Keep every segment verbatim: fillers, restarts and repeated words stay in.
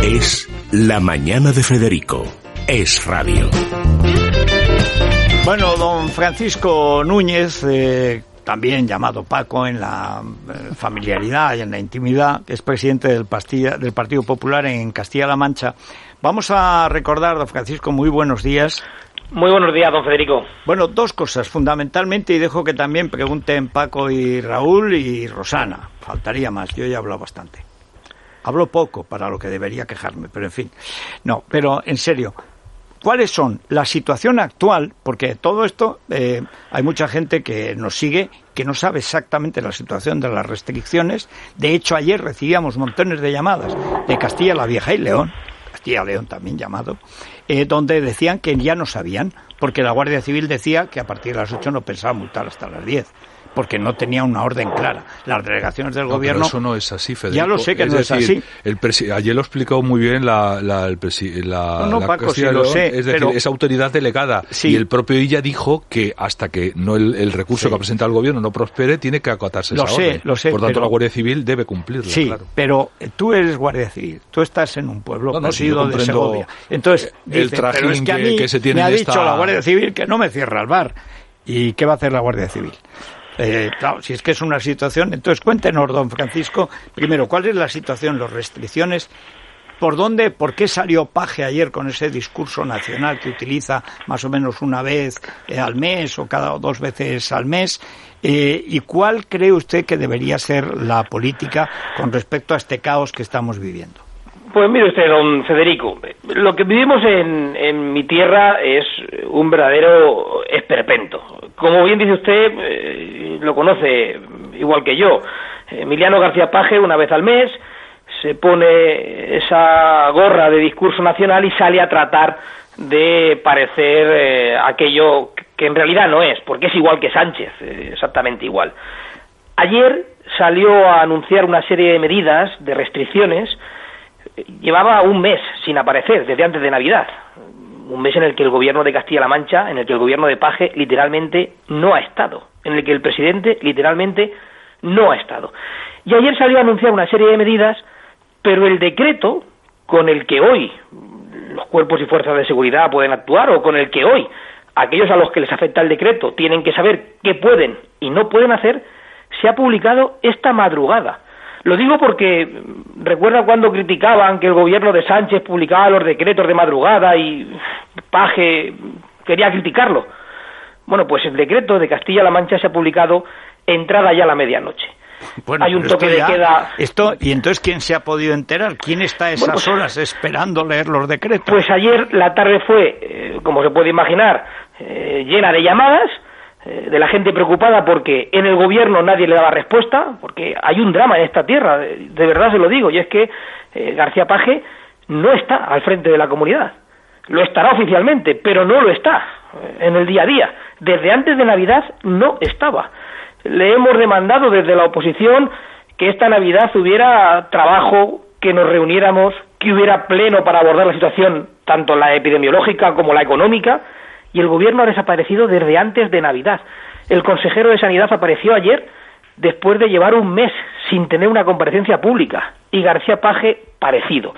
Es La Mañana de Federico. Es radio. Bueno, don Francisco Núñez, eh, también llamado Paco en la eh, familiaridad y en la intimidad, es presidente del, Pastilla, del Partido Popular en Castilla-La Mancha. Vamos a recordar, don Francisco, muy buenos días. Muy buenos días, don Federico. Bueno, dos cosas fundamentalmente, y dejo que también pregunten Paco y Raúl y Rosana. Faltaría más, yo ya he hablado bastante. Hablo poco para lo que debería quejarme, pero en fin. No, pero en serio, ¿cuáles son la situación actual? Porque todo esto, eh, hay mucha gente que nos sigue que no sabe exactamente la situación de las restricciones. De hecho, ayer recibíamos montones de llamadas de Castilla la Vieja y León, Castilla León también llamado, eh, donde decían que ya no sabían, porque la Guardia Civil decía que a partir de las ocho no pensaba multar hasta las diez. Porque no tenía una orden clara. Las delegaciones del no, gobierno... Pero eso no es así, Federico. Ya lo sé que es no decir, es así. El presi... Ayer lo explicó muy bien la, la, el presi... la, no, no, la Paco, sí lo sé, es decir, pero... es autoridad delegada. Sí. Y el propio ella dijo que hasta que no el, el recurso sí. que ha presentado el gobierno no prospere, tiene que acatarse lo esa sé, orden. Lo sé, Por tanto, pero... la Guardia Civil debe cumplirla, sí, claro. pero tú eres Guardia Civil, tú estás en un pueblo no, no, perdido si de Segovia. Entonces, el dice, pero es que a mí que, que se tiene me ha dicho esta... la Guardia Civil que no me cierra el bar. ¿Y qué va a hacer la Guardia Civil? Eh, claro, si es que es una situación... Entonces, cuéntenos, don Francisco, primero, ¿cuál es la situación, las restricciones? ¿Por dónde, por qué salió Paje ayer con ese discurso nacional que utiliza más o menos una vez eh, al mes o cada dos veces al mes? Eh, ¿Y cuál cree usted que debería ser la política con respecto a este caos que estamos viviendo? Pues mire usted, don Federico, lo que vivimos en, en mi tierra es un verdadero esperpento. Como bien dice usted, eh, lo conoce igual que yo. Emiliano García Paje, una vez al mes, se pone esa gorra de discurso nacional y sale a tratar de parecer eh, aquello que en realidad no es, porque es igual que Sánchez, eh, exactamente igual. Ayer salió a anunciar una serie de medidas, de restricciones. Llevaba un mes sin aparecer, desde antes de Navidad. Un mes en el que el gobierno de Castilla-La Mancha, en el que el gobierno de Paje literalmente no ha estado. En el que el presidente literalmente no ha estado. Y ayer salió a anunciar una serie de medidas, pero el decreto con el que hoy los cuerpos y fuerzas de seguridad pueden actuar, o con el que hoy aquellos a los que les afecta el decreto tienen que saber qué pueden y no pueden hacer, se ha publicado esta madrugada. Lo digo porque recuerda cuando criticaban que el gobierno de Sánchez publicaba los decretos de madrugada y Paje quería criticarlo. Bueno, pues el decreto de Castilla-La Mancha se ha publicado entrada ya a la medianoche. Bueno, hay un toque de ya, queda. Esto, ¿y entonces quién se ha podido enterar? ¿Quién está a esas bueno, pues, horas esperando leer los decretos? Pues ayer la tarde fue, eh, como se puede imaginar, eh, llena de llamadas, de la gente preocupada porque en el gobierno nadie le daba respuesta, porque hay un drama en esta tierra, de, de verdad se lo digo, y es que eh, García Paje no está al frente de la comunidad. Lo estará oficialmente, pero no lo está eh, en el día a día. Desde antes de Navidad no estaba. Le hemos demandado desde la oposición que esta Navidad hubiera trabajo, que nos reuniéramos, que hubiera pleno para abordar la situación, tanto la epidemiológica como la económica, y el gobierno ha desaparecido desde antes de Navidad. El consejero de Sanidad apareció ayer después de llevar un mes sin tener una comparecencia pública, y García Paje parecido.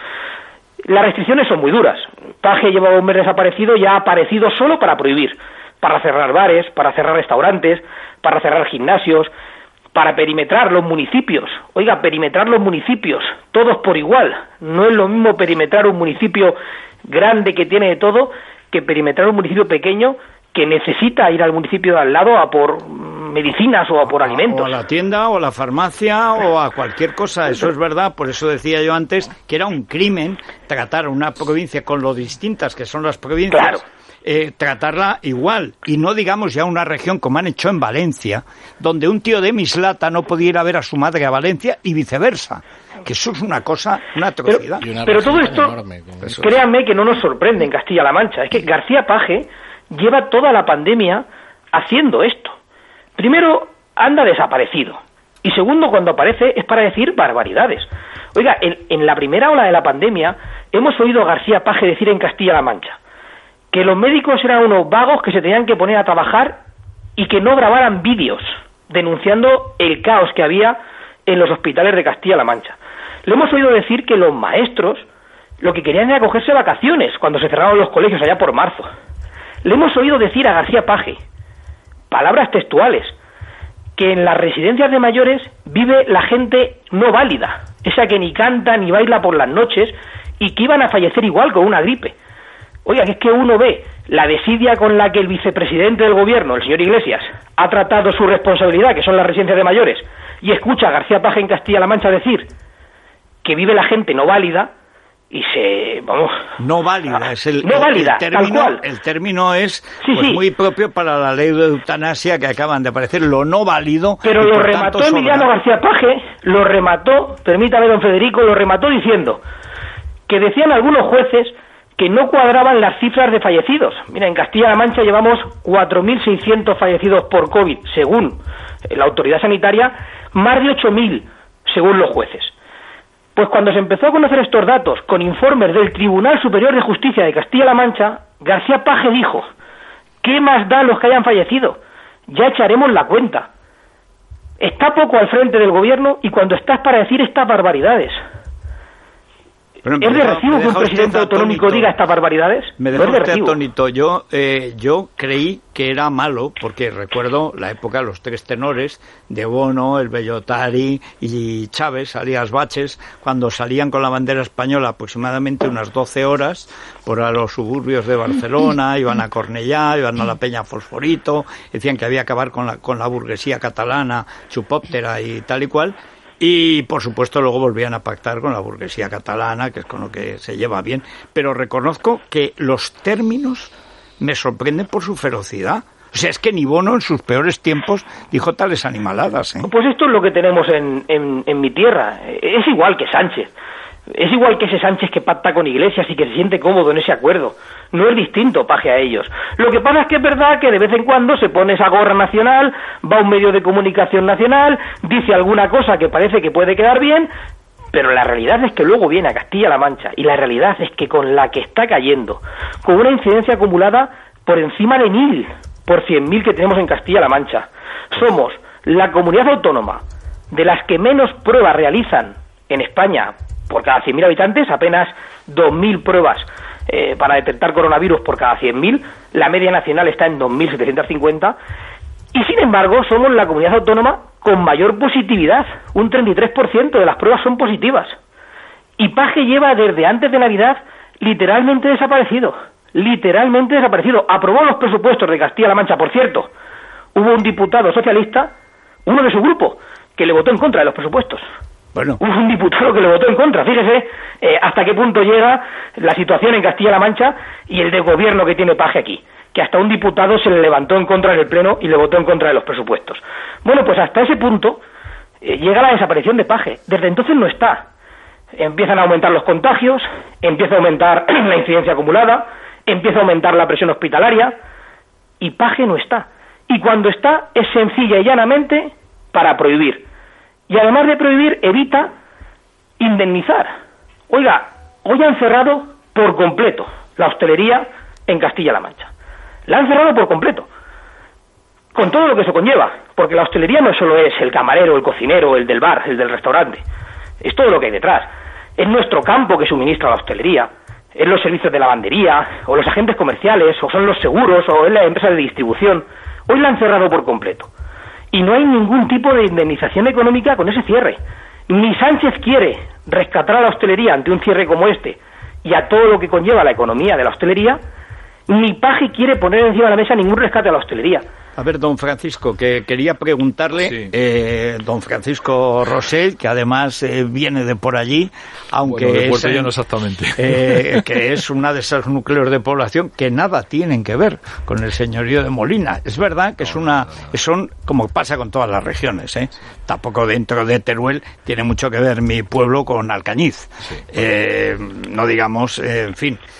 Las restricciones son muy duras. Paje llevaba un mes desaparecido y ha aparecido solo para prohibir, para cerrar bares, para cerrar restaurantes, para cerrar gimnasios, para perimetrar los municipios. Oiga, perimetrar los municipios, todos por igual. No es lo mismo perimetrar un municipio grande que tiene de todo que perimetrar un municipio pequeño que necesita ir al municipio de al lado a por medicinas o a por alimentos. O a la tienda o a la farmacia o a cualquier cosa, eso es verdad. Por eso decía yo antes que era un crimen tratar una provincia con lo distintas que son las provincias. Claro. Eh, tratarla igual, y no digamos ya una región como han hecho en Valencia, donde un tío de Mislata no podía ir a ver a su madre a Valencia y viceversa, que eso es una cosa, una atrocidad. Pero, pero todo esto, enorme, créanme que no nos sorprende en Castilla-La Mancha, es que García Paje lleva toda la pandemia haciendo esto. Primero, anda desaparecido, y segundo, cuando aparece es para decir barbaridades. Oiga, en, en la primera ola de la pandemia hemos oído a García Paje decir en Castilla-La Mancha que los médicos eran unos vagos que se tenían que poner a trabajar y que no grabaran vídeos denunciando el caos que había en los hospitales de Castilla-La Mancha. Le hemos oído decir que los maestros lo que querían era cogerse vacaciones cuando se cerraron los colegios allá por marzo. Le hemos oído decir a García Paje, palabras textuales, que en las residencias de mayores vive la gente no válida, esa que ni canta ni baila por las noches y que iban a fallecer igual con una gripe. Oiga, que es que uno ve la desidia con la que el vicepresidente del gobierno, el señor Iglesias, ha tratado su responsabilidad, que son las residencias de mayores, y escucha a García Paje en Castilla-La Mancha decir que vive la gente no válida, y se, vamos... No válida, es el, no el, válida, el término, tal cual. El término es sí, pues, sí. muy propio para la ley de eutanasia que acaban de aparecer, lo no válido. Pero lo remató tanto, Emiliano sobra. García Paje, lo remató, permítame don Federico, lo remató diciendo que decían algunos jueces que no cuadraban las cifras de fallecidos. Mira, en Castilla-La Mancha llevamos cuatro mil seiscientos fallecidos por COVID, según la autoridad sanitaria, más de ocho mil, según los jueces. Pues cuando se empezó a conocer estos datos con informes del Tribunal Superior de Justicia de Castilla-La Mancha, García Paje dijo: ¿qué más da los que hayan fallecido? Ya echaremos la cuenta. Está poco al frente del gobierno y cuando estás para decir estas barbaridades. Pero ¿Es de recibo que un presidente autonómico atónito. diga estas barbaridades? Me dejó no es de usted atónito. Yo, eh, yo creí que era malo, porque recuerdo la época de los tres tenores, de Bono, el Bellotari y Chávez, alias Baches, cuando salían con la bandera española aproximadamente unas doce horas por a los suburbios de Barcelona, iban a Cornellá, iban a la Peña Fosforito, decían que había que acabar con la, con la burguesía catalana, chupóptera y tal y cual. Y, por supuesto, luego volvían a pactar con la burguesía catalana, que es con lo que se lleva bien. Pero reconozco que los términos me sorprenden por su ferocidad. O sea, es que ni Bono en sus peores tiempos dijo tales animaladas, ¿eh? Pues esto es lo que tenemos en, en, en mi tierra. Es igual que Sánchez. Es igual que ese Sánchez que pacta con Iglesias y que se siente cómodo en ese acuerdo. No es distinto, Paje, a ellos. Lo que pasa es que es verdad que de vez en cuando se pone esa gorra nacional, va a un medio de comunicación nacional, dice alguna cosa que parece que puede quedar bien, pero la realidad es que luego viene a Castilla-La Mancha y la realidad es que con la que está cayendo, con una incidencia acumulada por encima de mil por cien mil que tenemos en Castilla-La Mancha, somos la comunidad autónoma de las que menos pruebas realizan en España. Por cada cien mil habitantes, apenas dos mil pruebas eh, para detectar coronavirus por cada cien mil. La media nacional está en dos mil setecientos cincuenta. Y, sin embargo, somos la comunidad autónoma con mayor positividad. Un treinta y tres por ciento de las pruebas son positivas. Y Paje lleva desde antes de Navidad literalmente desaparecido. Literalmente desaparecido. Aprobó los presupuestos de Castilla-La Mancha, por cierto. Hubo un diputado socialista, uno de su grupo, que le votó en contra de los presupuestos. Bueno. Hubo un diputado que le votó en contra. Fíjese eh, hasta qué punto llega la situación en Castilla-La Mancha y el de gobierno que tiene Paje aquí, que hasta un diputado se le levantó en contra en el Pleno y le votó en contra de los presupuestos. Bueno, pues hasta ese punto eh, llega la desaparición de Paje. Desde entonces no está. Empiezan a aumentar los contagios, empieza a aumentar la incidencia acumulada, empieza a aumentar la presión hospitalaria y Paje no está. Y cuando está es sencilla y llanamente para prohibir. Y además de prohibir, evita indemnizar. Oiga, hoy han cerrado por completo la hostelería en Castilla-La Mancha. La han cerrado por completo. Con todo lo que se conlleva. Porque la hostelería no solo es el camarero, el cocinero, el del bar, el del restaurante. Es todo lo que hay detrás. Es nuestro campo que suministra la hostelería. Es los servicios de lavandería, o los agentes comerciales, o son los seguros, o es la empresa de distribución. Hoy la han cerrado por completo. Y no hay ningún tipo de indemnización económica con ese cierre. Ni Sánchez quiere rescatar a la hostelería ante un cierre como este y a todo lo que conlleva la economía de la hostelería, ni Paje quiere poner encima de la mesa ningún rescate a la hostelería. A ver, don Francisco, que quería preguntarle, sí. eh, don Francisco Rosell, que además eh, viene de por allí, aunque bueno, de es, Puerto Llano exactamente. Eh, que es una de esos núcleos de población que nada tienen que ver con el señorío de Molina. Es verdad que no, es una, no, no. son como pasa con todas las regiones, ¿eh? Tampoco dentro de Teruel tiene mucho que ver mi pueblo con Alcañiz. Sí. Eh, no digamos, eh, en fin.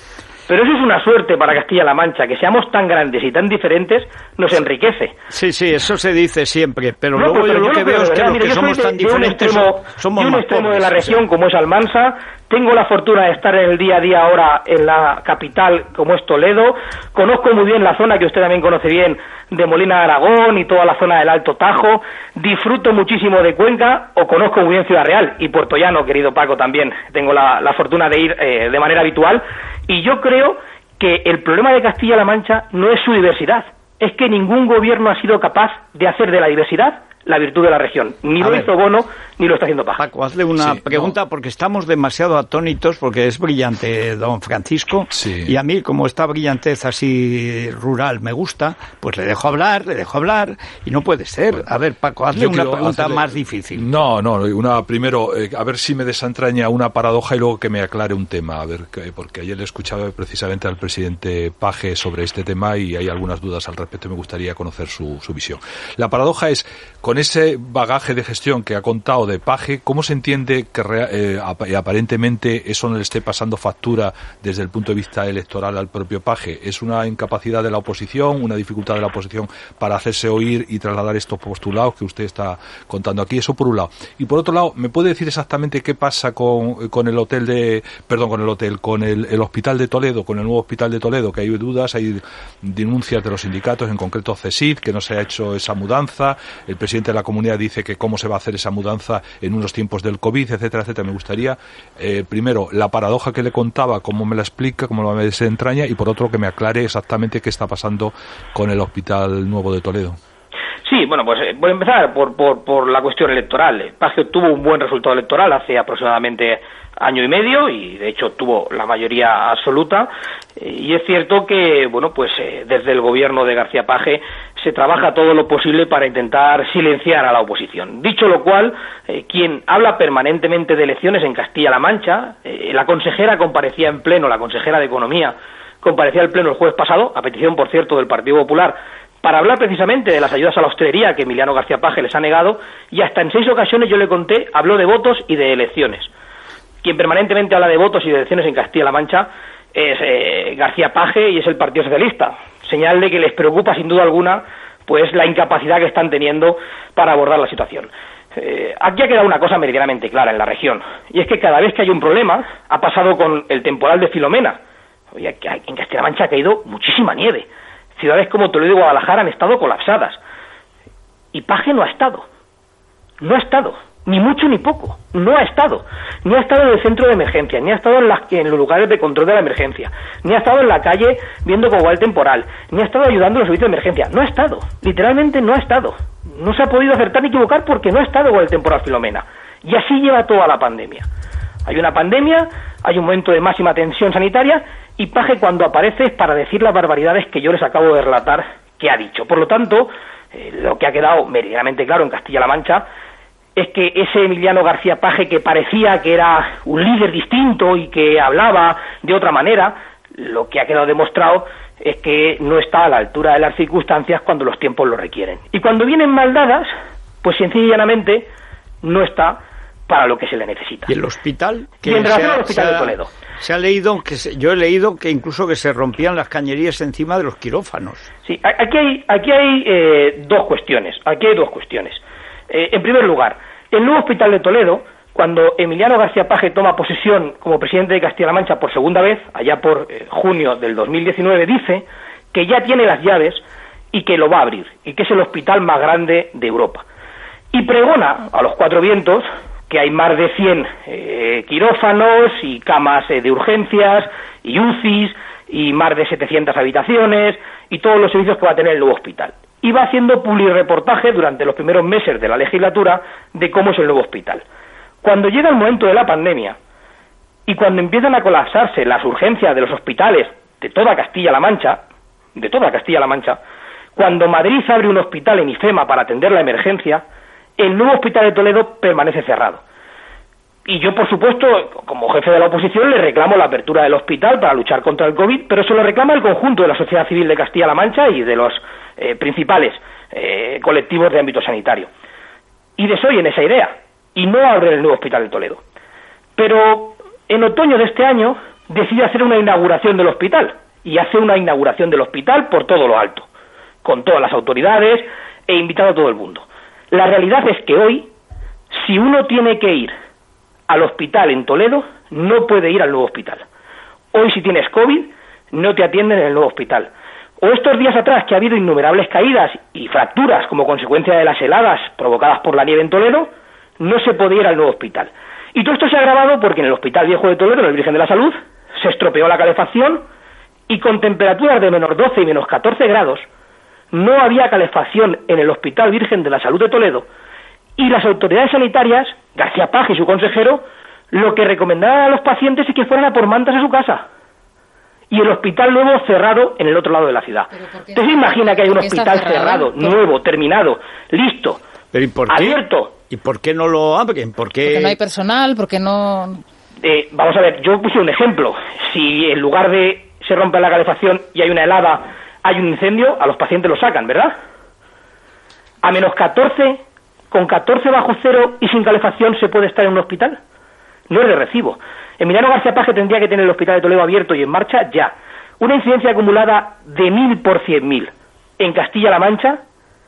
Pero eso es una suerte para Castilla-La Mancha, que seamos tan grandes y tan diferentes nos enriquece. Sí, sí, eso se dice siempre, pero no, luego pero yo lo que veo es que los que somos tan diferentes somos más pobres. De un extremo de la región como es Almansa, tengo la fortuna de estar en el día a día ahora en la capital como es Toledo, conozco muy bien la zona que usted también conoce bien de Molina de Aragón y toda la zona del Alto Tajo, disfruto muchísimo de Cuenca, o conozco muy bien Ciudad Real y Puerto Llano, querido Paco, también tengo la, la fortuna de ir eh, de manera habitual, y yo creo que el problema de Castilla-La Mancha no es su diversidad, es que ningún gobierno ha sido capaz de hacer de la diversidad la virtud de la región. Ni a lo ver, hizo Bono, ni lo está haciendo Paja. Paco, hazle una sí, pregunta, no. porque estamos demasiado atónitos, porque es brillante don Francisco, sí. y a mí, como esta brillantez así rural me gusta, pues le dejo hablar, le dejo hablar, y no puede ser. Bueno, a ver, Paco, hazle una pregunta hacerle... más difícil. No, no, una primero, eh, a ver si me desentraña una paradoja y luego que me aclare un tema, a ver, que, porque ayer le escuchaba precisamente al presidente Paje sobre este tema y hay algunas dudas al respecto y me gustaría conocer su, su visión. La paradoja es, con ese bagaje de gestión que ha contado de Paje, ¿cómo se entiende que eh, aparentemente eso no le esté pasando factura desde el punto de vista electoral al propio Paje? ¿Es una incapacidad de la oposición, una dificultad de la oposición para hacerse oír y trasladar estos postulados que usted está contando aquí? Eso por un lado. Y por otro lado, ¿me puede decir exactamente qué pasa con, con el hotel de, perdón, con el hotel, con el, el hospital de Toledo, con el nuevo hospital de Toledo, que hay dudas, hay denuncias de los sindicatos, en concreto CESID, que no se ha hecho esa mudanza, el presidente de la comunidad dice que cómo se va a hacer esa mudanza en unos tiempos del COVID, etcétera, etcétera. Me gustaría, eh, primero, la paradoja que le contaba, cómo me la explica, cómo me desentraña, y por otro, que me aclare exactamente qué está pasando con el Hospital Nuevo de Toledo. Sí, bueno, pues eh, voy a empezar por, por, por la cuestión electoral. Paje tuvo un buen resultado electoral hace aproximadamente año y medio y de hecho tuvo la mayoría absoluta eh, y es cierto que, bueno, pues eh, desde el gobierno de García Paje se trabaja todo lo posible para intentar silenciar a la oposición. Dicho lo cual, eh, quien habla permanentemente de elecciones en Castilla-La Mancha, eh, la consejera comparecía en pleno, la consejera de Economía comparecía en pleno el jueves pasado, a petición, por cierto, del Partido Popular, para hablar precisamente de las ayudas a la hostelería que Emiliano García Paje les ha negado, y hasta en seis ocasiones, yo le conté, habló de votos y de elecciones. Quien permanentemente habla de votos y de elecciones en Castilla-La Mancha es eh, García Paje y es el Partido Socialista. Señal de que les preocupa sin duda alguna pues la incapacidad que están teniendo para abordar la situación. Eh, aquí ha quedado una cosa meridianamente clara en la región, y es que cada vez que hay un problema, ha pasado con el temporal de Filomena. Oye, en Castilla-La Mancha ha caído muchísima nieve. Ciudades como Toledo y Guadalajara han estado colapsadas. Y Paje no ha estado. No ha estado. Ni mucho ni poco. No ha estado. Ni ha estado en el centro de emergencia, ni ha estado en, las, en los lugares de control de la emergencia, ni ha estado en la calle viendo cómo va el temporal, ni ha estado ayudando a los servicios de emergencia. No ha estado. Literalmente no ha estado. No se ha podido acertar ni equivocar porque no ha estado con el temporal Filomena. Y así lleva toda la pandemia. Hay una pandemia, hay un momento de máxima tensión sanitaria, y Paje cuando aparece es para decir las barbaridades que yo les acabo de relatar que ha dicho. Por lo tanto, eh, lo que ha quedado meridianamente claro en Castilla-La Mancha es que ese Emiliano García Paje, que parecía que era un líder distinto y que hablaba de otra manera, lo que ha quedado demostrado es que no está a la altura de las circunstancias cuando los tiempos lo requieren. Y cuando vienen mal dadas, pues sencillamente no está para lo que se le necesita. ¿Y el hospital? Y en relación al Hospital de Toledo. Se ha leído, que se, yo he leído que incluso que se rompían las cañerías encima de los quirófanos. Sí, aquí hay, aquí hay eh, dos cuestiones. Aquí hay dos cuestiones. Eh, en primer lugar, el nuevo Hospital de Toledo, cuando Emiliano García Paje toma posesión como presidente de Castilla-La Mancha por segunda vez, allá por eh, junio del dos mil diecinueve, dice que ya tiene las llaves y que lo va a abrir, y que es el hospital más grande de Europa. Y pregona a los cuatro vientos que hay más de cien eh, quirófanos y camas eh, de urgencias y U C Is y más de setecientas habitaciones y todos los servicios que va a tener el nuevo hospital. Y va haciendo publireportajes durante los primeros meses de la legislatura de cómo es el nuevo hospital. Cuando llega el momento de la pandemia y cuando empiezan a colapsarse las urgencias de los hospitales de toda Castilla-La Mancha, de toda Castilla-La Mancha, cuando Madrid abre un hospital en IFEMA para atender la emergencia, el nuevo Hospital de Toledo permanece cerrado. Y yo, por supuesto, como jefe de la oposición, le reclamo la apertura del hospital para luchar contra el COVID, pero se lo reclama el conjunto de la sociedad civil de Castilla-La Mancha y de los eh, principales eh, colectivos de ámbito sanitario. Y desoyen esa idea, y no abren el nuevo Hospital de Toledo. Pero en otoño de este año decide hacer una inauguración del hospital, y hace una inauguración del hospital por todo lo alto, con todas las autoridades e invitado a todo el mundo. La realidad es que hoy, si uno tiene que ir al hospital en Toledo, no puede ir al nuevo hospital. Hoy, si tienes COVID, no te atienden en el nuevo hospital. O estos días atrás, que ha habido innumerables caídas y fracturas como consecuencia de las heladas provocadas por la nieve en Toledo, no se podía ir al nuevo hospital. Y todo esto se ha agravado porque en el Hospital Viejo de Toledo, en el Virgen de la Salud, se estropeó la calefacción y con temperaturas de menos doce y menos catorce grados, no había calefacción en el Hospital Virgen de la Salud de Toledo, y las autoridades sanitarias, García Paje y su consejero, lo que recomendaban a los pacientes es que fueran a por mantas a su casa. Y el hospital nuevo cerrado en el otro lado de la ciudad. ¿Usted se imagina que hay un hospital cerrado, nuevo, terminado, listo, ¿Pero y por qué? abierto? ¿Y por qué no lo abren? ¿Por qué? Porque no hay personal, porque no... Eh, vamos a ver, yo puse un ejemplo. Si en lugar de se rompe la calefacción y hay una helada, hay un incendio, a los pacientes los sacan, ¿verdad? A menos catorce, con catorce bajo cero y sin calefacción, ¿se puede estar en un hospital? No es de recibo. Emiliano García Paje tendría que tener el Hospital de Toledo abierto y en marcha ya. Una incidencia acumulada de mil por cien mil en Castilla-La Mancha,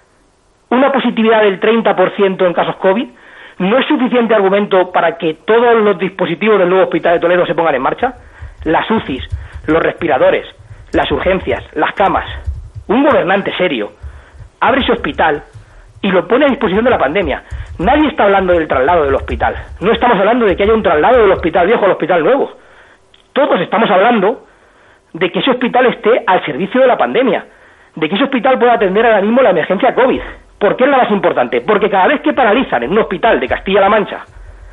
una positividad del treinta por ciento en casos COVID, ¿no es suficiente argumento para que todos los dispositivos del nuevo Hospital de Toledo se pongan en marcha? Las U C Is, los respiradores, las urgencias, las camas. Un gobernante serio abre ese hospital y lo pone a disposición de la pandemia. Nadie está hablando del traslado del hospital. No estamos hablando de que haya un traslado del hospital viejo al hospital nuevo. Todos estamos hablando de que ese hospital esté al servicio de la pandemia, de que ese hospital pueda atender ahora mismo la emergencia COVID. ¿Por qué es la más importante? Porque cada vez que paralizan en un hospital de Castilla-La Mancha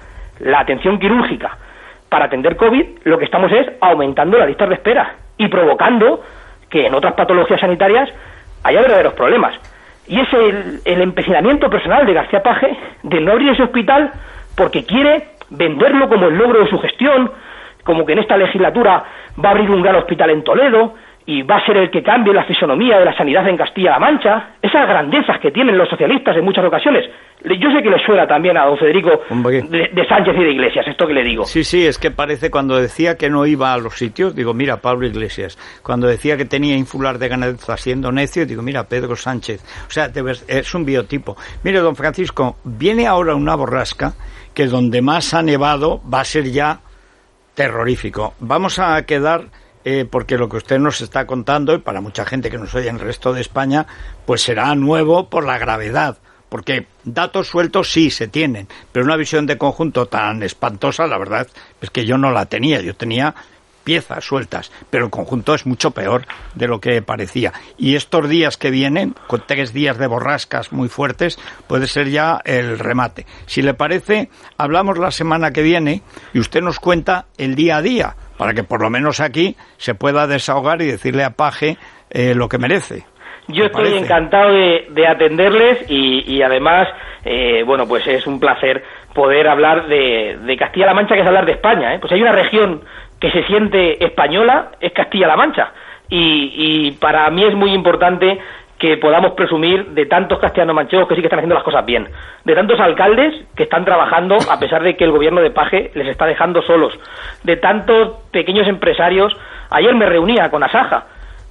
la atención quirúrgica para atender COVID, lo que estamos es aumentando las listas de espera y provocando que en otras patologías sanitarias haya verdaderos problemas. Y es el, el empecinamiento personal de García Paje de no abrir ese hospital porque quiere venderlo como el logro de su gestión, como que en esta legislatura va a abrir un gran hospital en Toledo y va a ser el que cambie la fisonomía de la sanidad en Castilla-La Mancha. Esas grandezas que tienen los socialistas en muchas ocasiones. Yo sé que le suena también a don Federico de, de Sánchez y de Iglesias, esto que le digo. Sí, sí, es que parece cuando decía que no iba a los sitios, digo, mira, Pablo Iglesias. Cuando decía que tenía ínfulas de ganadeza siendo necio, digo, mira, Pedro Sánchez. O sea, es un biotipo. Mire, don Francisco, viene ahora una borrasca que donde más ha nevado va a ser ya terrorífico. Vamos a quedar... Eh, porque lo que usted nos está contando, y para mucha gente que nos oye en el resto de España, pues será nuevo por la gravedad, porque datos sueltos sí se tienen, pero una visión de conjunto tan espantosa, la verdad es que yo no la tenía, yo tenía piezas sueltas, pero el conjunto es mucho peor de lo que parecía. Y estos días que vienen, con tres días de borrascas muy fuertes, puede ser ya el remate. Si le parece, hablamos la semana que viene y usted nos cuenta el día a día, para que por lo menos aquí se pueda desahogar y decirle a Paje eh, lo que merece. Yo estoy parece? encantado de, de atenderles y, y además, eh, bueno, pues es un placer poder hablar de, de Castilla-La Mancha, que es hablar de España, ¿eh? Pues hay una región que se siente española, es Castilla-La Mancha, y, y para mí es muy importante que podamos presumir de tantos castellanos manchegos que sí que están haciendo las cosas bien, de tantos alcaldes que están trabajando a pesar de que el gobierno de Paje les está dejando solos, de tantos pequeños empresarios. Ayer me reunía con Asaja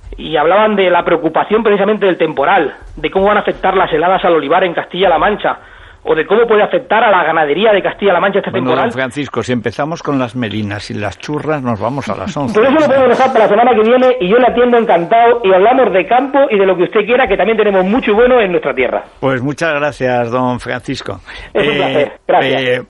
y hablaban de la preocupación precisamente del temporal, de cómo van a afectar las heladas al olivar en Castilla-La Mancha, o de cómo puede afectar a la ganadería de Castilla-La Mancha este bueno, temporal. Don Francisco, si empezamos con las merinas y las churras, nos vamos a las once. Por eso lo podemos dejar para la semana que viene y yo le atiendo encantado y hablamos de campo y de lo que usted quiera, que también tenemos mucho y bueno en nuestra tierra. Pues muchas gracias, don Francisco. Es un eh, placer, gracias. Eh,